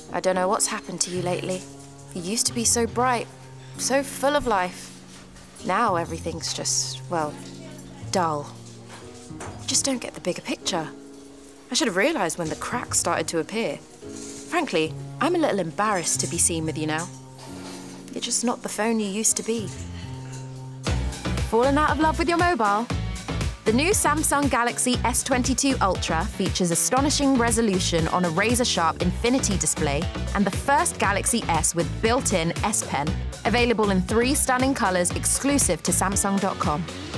I don't know what's happened to you lately. You used to be so bright, so full of life. Now everything's just, well, dull. You just don't get the bigger picture. I should have realised when the cracks started to appear. Frankly, I'm a little embarrassed to be seen with you now. You're just not the phone you used to be. Fallen out of love with your mobile? The new Samsung Galaxy S22 Ultra features astonishing resolution on a razor-sharp infinity display and the first Galaxy S with built-in S Pen, available in 3 stunning colours exclusive to Samsung.com.